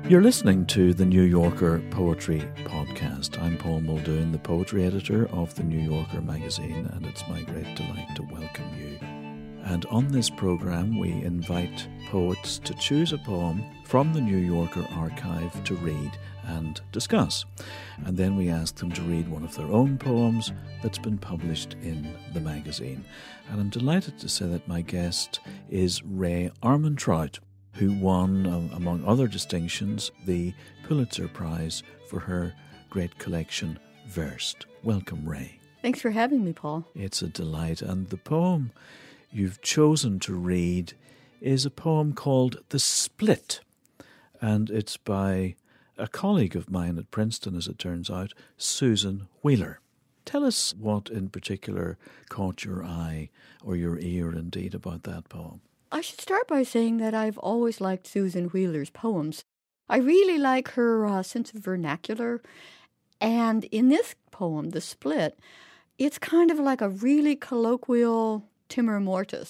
You're listening to the New Yorker Poetry Podcast. I'm Paul Muldoon, the poetry editor of the New Yorker magazine, and it's my great delight to welcome you. And on this program, we invite poets to choose a poem from the New Yorker archive to read and discuss. And then we ask them to read one of their own poems that's been published in the magazine. And I'm delighted to say that my guest is Rae Armantrout, who won, among other distinctions, the Pulitzer Prize for her great collection, Versed. Welcome, Rae. Thanks for having me, Paul. It's a delight. And the poem you've chosen to read is a poem called The Split. And it's by a colleague of mine at Princeton, as it turns out, Susan Wheeler. Tell us what in particular caught your eye, or your ear indeed, about that poem. I should start by saying that I've always liked Susan Wheeler's poems. I really like her sense of vernacular. And in this poem, The Split, it's kind of like a really colloquial timor mortis.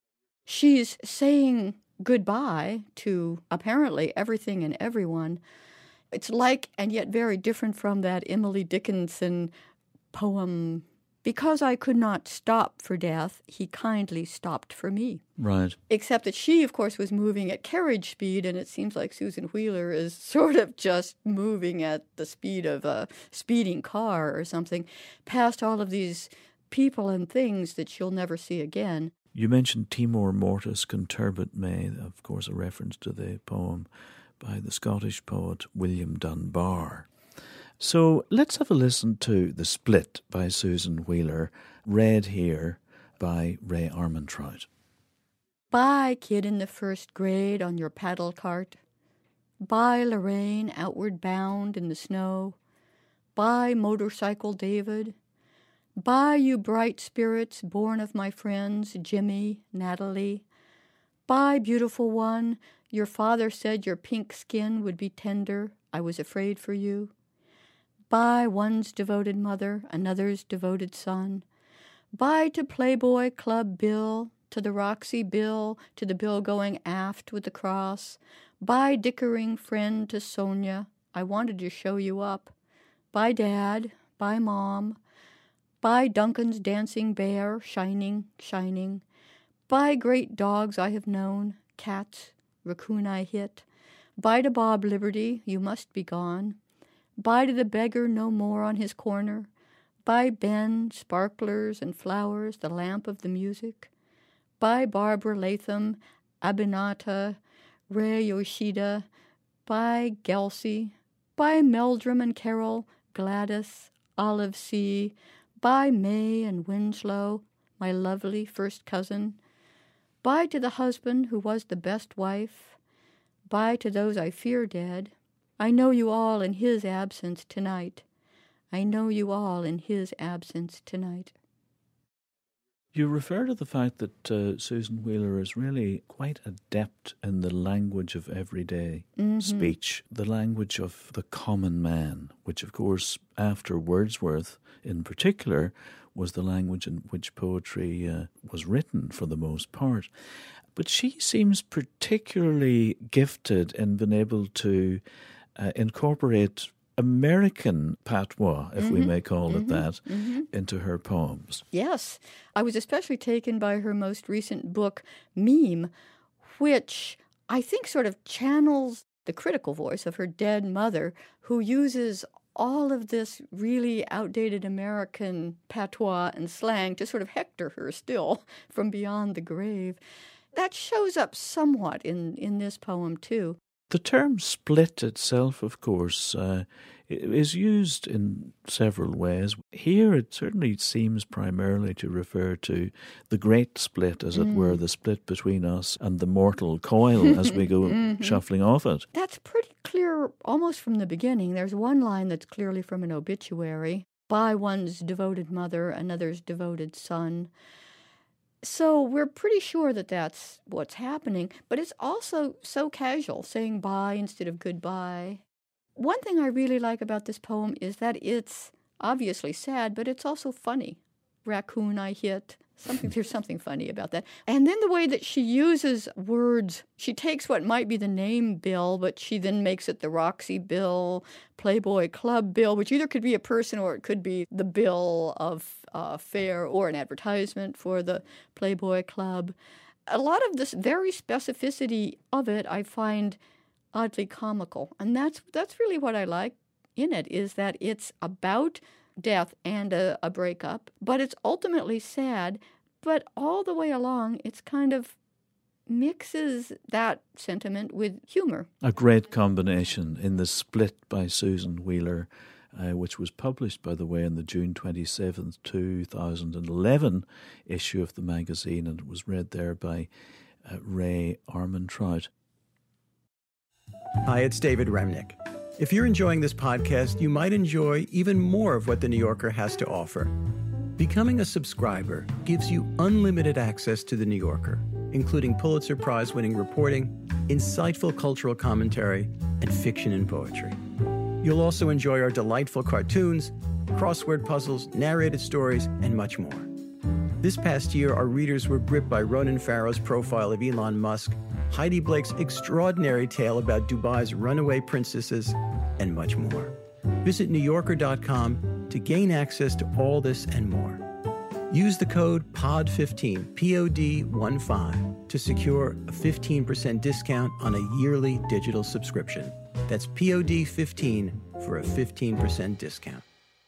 She's saying goodbye to apparently everything and everyone. It's like, and yet very different from that Emily Dickinson poem, "Because I could not stop for death, he kindly stopped for me." Right. Except that she, of course, was moving at carriage speed, and it seems like Susan Wheeler is sort of just moving at the speed of a speeding car or something, past all of these people and things that she'll never see again. You mentioned Timor mortis conturbit me, of course a reference to the poem by the Scottish poet William Dunbar. So let's have a listen to The Split by Susan Wheeler, read here by Rae Armantrout. Bye, kid in the first grade on your paddle cart. Bye, Lorraine, outward bound in the snow. Bye, motorcycle David. Bye, you bright spirits born of my friends Jimmy, Natalie. Bye, beautiful one, your father said your pink skin would be tender. I was afraid for you. Bye, one's devoted mother, another's devoted son. Bye to Playboy Club Bill, to the Roxy Bill, to the Bill going aft with the cross. Bye, dickering friend to Sonia, I wanted to show you up. Bye, Dad. Bye, Mom. Bye, Duncan's dancing bear, shining, shining. Bye, great dogs I have known, cats, raccoon I hit. Bye to Bob Liberty, you must be gone. Bye to the beggar no more on his corner. Bye, Ben, sparklers and flowers, the lamp of the music. Bye, Barbara Latham, Abinata, Ray Yoshida. Bye, Gelsey. Bye, Meldrum and Carol, Gladys, Olive C. Bye, May and Winslow, my lovely first cousin. Bye to the husband who was the best wife. Bye to those I fear dead. I know you all in his absence tonight. I know you all in his absence tonight. You refer to the fact that Susan Wheeler is really quite adept in the language of everyday speech, the language of the common man, which, of course, after Wordsworth in particular, was the language in which poetry was written for the most part. But she seems particularly gifted in being able to incorporate American patois, if we may call it that, into her poems. Yes. I was especially taken by her most recent book, Meme, which I think sort of channels the critical voice of her dead mother, who uses all of this really outdated American patois and slang to sort of hector her still from beyond the grave. That shows up somewhat in this poem, too. The term split itself, of course, is used in several ways. Here it certainly seems primarily to refer to the great split, as it were, the split between us and the mortal coil as we go shuffling off it. That's pretty clear almost from the beginning. There's one line that's clearly from an obituary. By one's devoted mother, another's devoted son. So we're pretty sure that that's what's happening, but it's also so casual, saying bye instead of goodbye. One thing I really like about this poem is that it's obviously sad, but it's also funny. Raccoon I hit, There's something funny about that. And then the way that she uses words, she takes what might be the name Bill, but she then makes it the Roxy Bill, Playboy Club Bill, which either could be a person or it could be the bill of fare or an advertisement for the Playboy Club. A lot of this very specificity of it I find oddly comical. And that's really what I like in it, is that it's about death and a breakup, but it's ultimately sad. But all the way along, it's kind of mixes that sentiment with humor. A great combination in The Split by Susan Wheeler, which was published, by the way, in the June 27th, 2011 issue of the magazine, and it was read there by Ray Armentrout. Hi, it's David Remnick. If you're enjoying this podcast, you might enjoy even more of what The New Yorker has to offer. Becoming a subscriber gives you unlimited access to The New Yorker, including Pulitzer Prize-winning reporting, insightful cultural commentary, and fiction and poetry. You'll also enjoy our delightful cartoons, crossword puzzles, narrated stories, and much more. This past year, our readers were gripped by Ronan Farrow's profile of Elon Musk, Heidi Blake's extraordinary tale about Dubai's runaway princesses, and much more. Visit NewYorker.com to gain access to all this and more. Use the code POD15, POD15, to secure a 15% discount on a yearly digital subscription. That's POD15 for a 15% discount.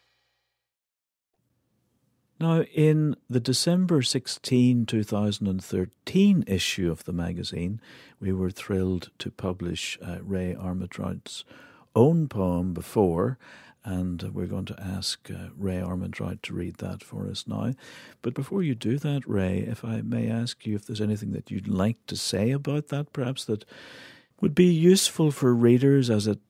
Now, in the December 16, 2013 issue of the magazine, we were thrilled to publish Ray Armentrout's own poem, Before, and we're going to ask Ray Armentrout to read that for us now. But before you do that, Ray, if I may ask you if there's anything that you'd like to say about that, perhaps that would be useful for readers as it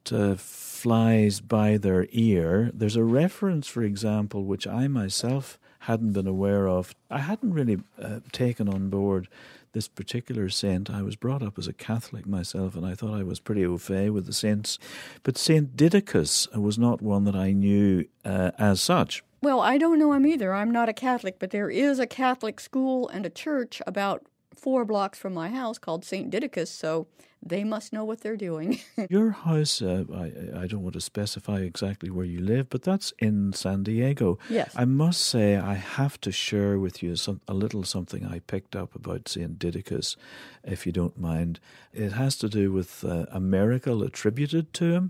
flies by their ear. There's a reference, for example, which I myself hadn't been aware of. I hadn't really taken on board this particular saint. I was brought up as a Catholic myself, and I thought I was pretty au fait with the saints. But Saint Didacus was not one that I knew as such. Well, I don't know him either. I'm not a Catholic, but there is a Catholic school and a church about 4 blocks from my house called St. Didacus, so they must know what they're doing. Your house, I don't want to specify exactly where you live, but that's in San Diego. Yes. I must say I have to share with you a little something I picked up about St. Didacus, if you don't mind. It has to do with a miracle attributed to him,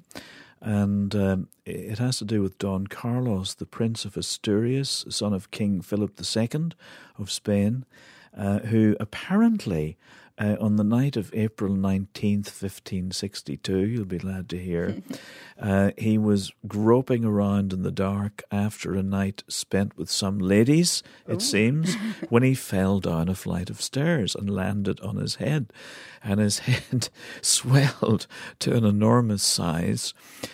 and it has to do with Don Carlos, the Prince of Asturias, son of King Philip II of Spain, who apparently on the night of April 19th, 1562, you'll be glad to hear, he was groping around in the dark after a night spent with some ladies, it seems, when he fell down a flight of stairs and landed on his head. And his head swelled to an enormous size.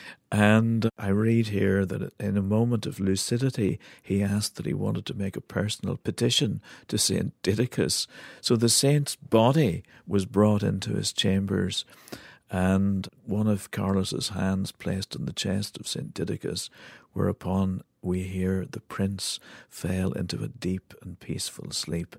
And I read here that in a moment of lucidity, he asked that he wanted to make a personal petition to St. Didacus. So the saint's body was brought into his chambers, and one of Carlos's hands placed on the chest of St. Didacus, whereupon we hear the prince fell into a deep and peaceful sleep,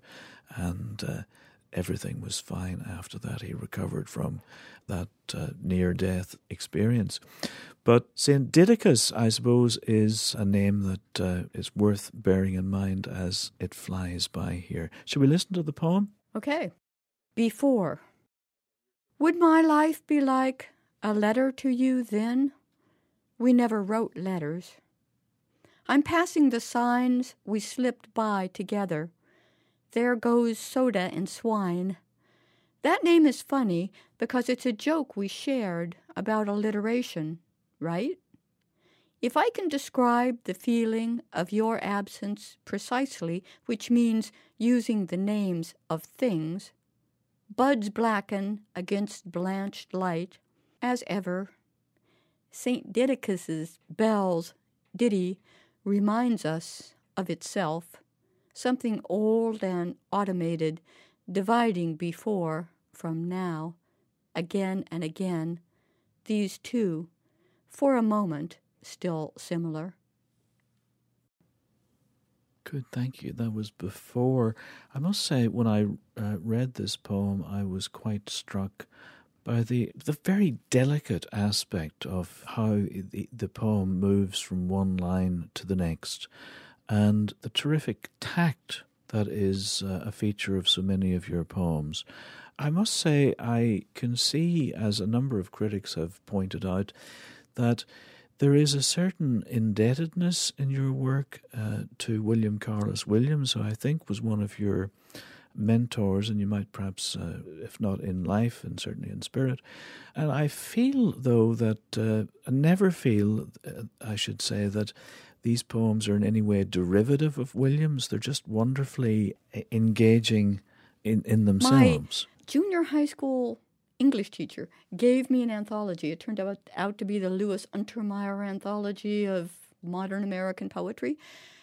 and everything was fine after that. He recovered from that near-death experience. But St. Didacus, I suppose, is a name that is worth bearing in mind as it flies by here. Shall we listen to the poem? Okay. Before. Would my life be like a letter to you then? We never wrote letters. I'm passing the signs we slipped by together. There goes soda and swine. That name is funny because it's a joke we shared about alliteration, right? If I can describe the feeling of your absence precisely, which means using the names of things, buds blacken against blanched light, as ever. St. Didacus's bells ditty reminds us of itself, something old and automated, dividing before from now, again and again, these two, for a moment, still similar. Good, thank you. That was before. I must say, when I read this poem, I was quite struck by the very delicate aspect of how the poem moves from one line to the next, and the terrific tact that is a feature of so many of your poems. I must say, I can see, as a number of critics have pointed out, that there is a certain indebtedness in your work to William Carlos Williams, who I think was one of your mentors, and you might perhaps, if not in life, and certainly in spirit. And I feel, though, that I never feel, I should say, that these poems are in any way derivative of Williams. They're just wonderfully engaging in themselves. My junior high school English teacher gave me an anthology. It turned out to be the Louis Untermeyer anthology of modern American poetry.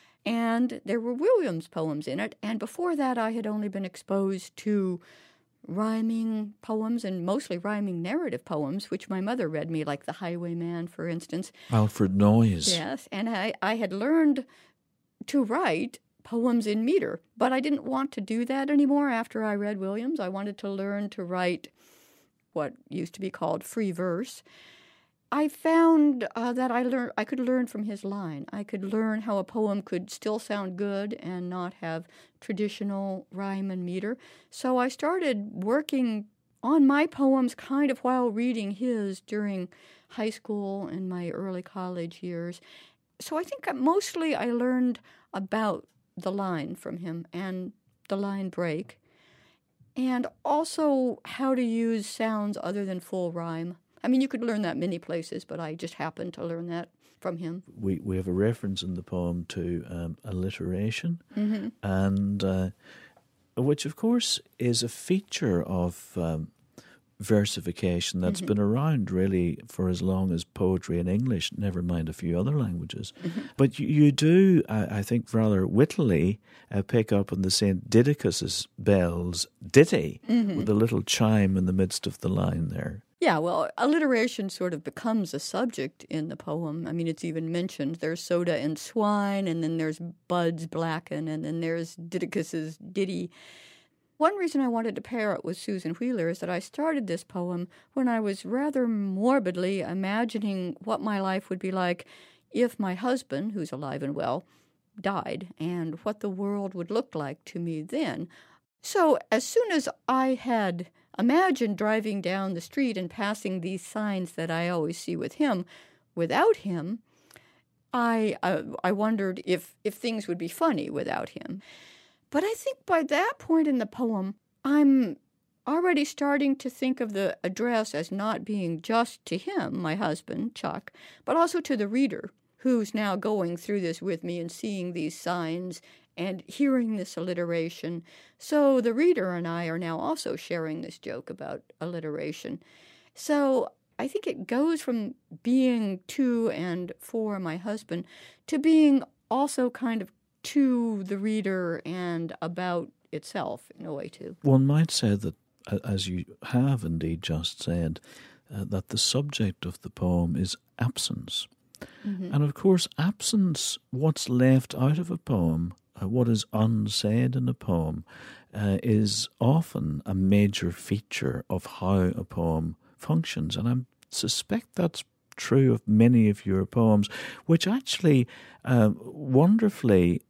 And there were Williams poems in it. And before that, I had only been exposed to rhyming poems and mostly rhyming narrative poems, which my mother read me, like The Highwayman, for instance. Alfred Noyes. Yes, and I had learned to write poems in meter, but I didn't want to do that anymore after I read Williams. I wanted to learn to write what used to be called free verse. I found that I could learn from his line. I could learn how a poem could still sound good and not have traditional rhyme and meter. So I started working on my poems kind of while reading his during high school and my early college years. So I think mostly I learned about the line from him and the line break, and also how to use sounds other than full rhyme. I mean, you could learn that many places, but I just happened to learn that from him. We have a reference in the poem to alliteration, and which, of course, is a feature of versification that's been around really for as long as poetry in English, never mind a few other languages. But you do, I think, rather wittily pick up on the St. Didacus's bells ditty with a little chime in the midst of the line there. Yeah, well, alliteration sort of becomes a subject in the poem. I mean, it's even mentioned. There's soda and swine, and then there's buds blacken, and then there's Didacus's ditty. One reason I wanted to pair it with Susan Wheeler is that I started this poem when I was rather morbidly imagining what my life would be like if my husband, who's alive and well, died, and what the world would look like to me then. So as soon as I had imagined driving down the street and passing these signs that I always see with him, without him, I wondered if things would be funny without him. But I think by that point in the poem, I'm already starting to think of the address as not being just to him, my husband, Chuck, but also to the reader, who's now going through this with me and seeing these signs and hearing this alliteration. So the reader and I are now also sharing this joke about alliteration. So I think it goes from being to and for my husband to being also kind of to the reader and about itself in a way too. One might say that, as you have indeed just said, that the subject of the poem is absence. And of course, absence, what's left out of a poem, what is unsaid in a poem, is often a major feature of how a poem functions. And I suspect that's true of many of your poems, which actually wondrously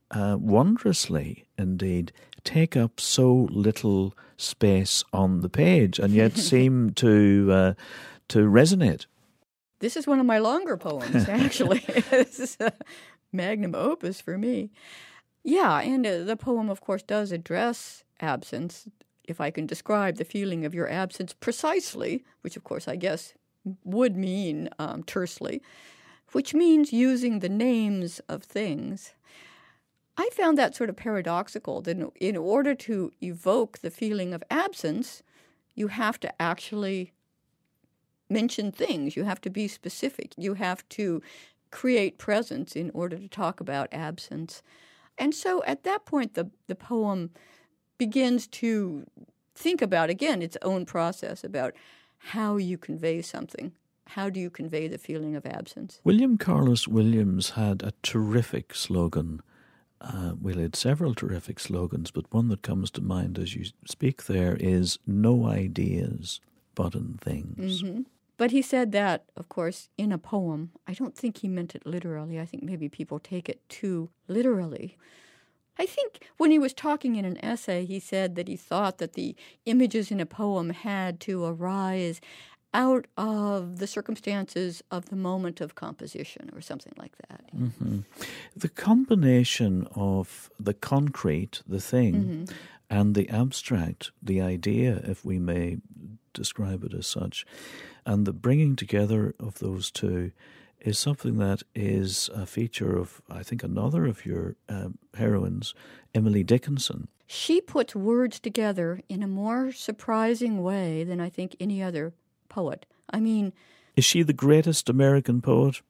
indeed take up so little space on the page and yet seem to resonate. This is one of my longer poems, actually. This is a magnum opus for me. Yeah, and the poem, of course, does address absence, if I can describe the feeling of your absence precisely, which, of course, I guess would mean tersely, which means using the names of things. I found that sort of paradoxical, that in order to evoke the feeling of absence, you have to actually mention things. You have to be specific. You have to create presence in order to talk about absence. And so at that point, the poem begins to think about, again, its own process about how you convey something. How do you convey the feeling of absence? William Carlos Williams had a terrific slogan, We'll had several terrific slogans, but one that comes to mind as you speak there is no ideas but in things. Mm-hmm. But he said that, of course, in a poem. I don't think he meant it literally. I think maybe people take it too literally. I think when he was talking in an essay, he said that he thought that the images in a poem had to arise out of the circumstances of the moment of composition or something like that. Mm-hmm. The combination of the concrete, the thing, Mm-hmm. and the abstract, the idea, if we may describe it as such, and the bringing together of those two is something that is a feature of, I think, another of your heroines, Emily Dickinson. She puts words together in a more surprising way than I think any other poet. I mean... Is she the greatest American poet?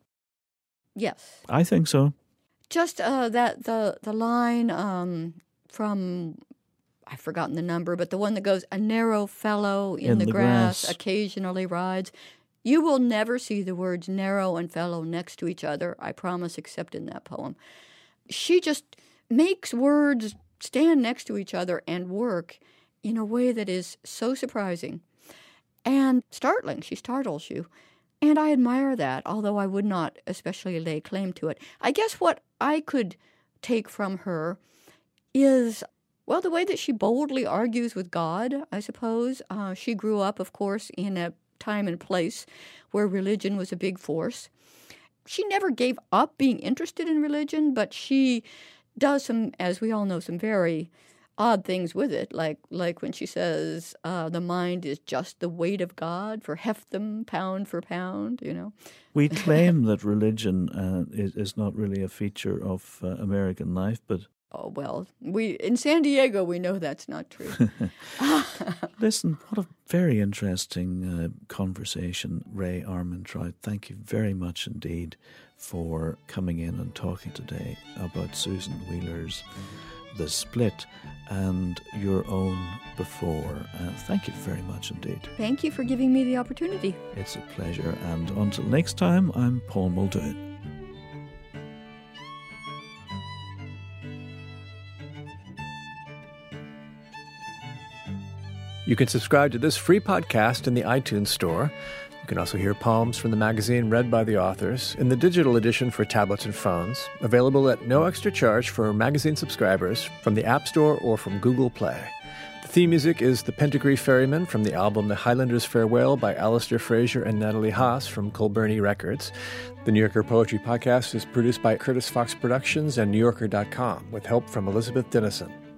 Yes. I think so. Just that the line from... I've forgotten the number, but the one that goes, a narrow fellow in the grass occasionally rides. You will never see the words narrow and fellow next to each other, I promise, except in that poem. She just makes words stand next to each other and work in a way that is so surprising and startling. She startles you. And I admire that, although I would not especially lay claim to it. I guess what I could take from her is... well, the way that she boldly argues with God, I suppose. She grew up, of course, in a time and place where religion was a big force. She never gave up being interested in religion, but she does some, as we all know, some very odd things with it, like when she says the mind is just the weight of God, for heft them pound for pound, you know. We claim that religion is not really a feature of American life, but... Oh, well, in San Diego, we know that's not true. Listen, what a very interesting conversation, Ray Armentrout. Thank you very much indeed for coming in and talking today about Susan Wheeler's The Split and your own Before. Thank you very much indeed. Thank you for giving me the opportunity. It's a pleasure. And until next time, I'm Paul Muldoon. You can subscribe to this free podcast in the iTunes Store. You can also hear poems from the magazine read by the authors in the digital edition for tablets and phones, available at no extra charge for magazine subscribers from the App Store or from Google Play. The theme music is The Pentagree Ferryman from the album The Highlander's Farewell by Alistair Fraser and Natalie Haas from Colburny Records. The New Yorker Poetry Podcast is produced by Curtis Fox Productions and NewYorker.com with help from Elizabeth Dennison.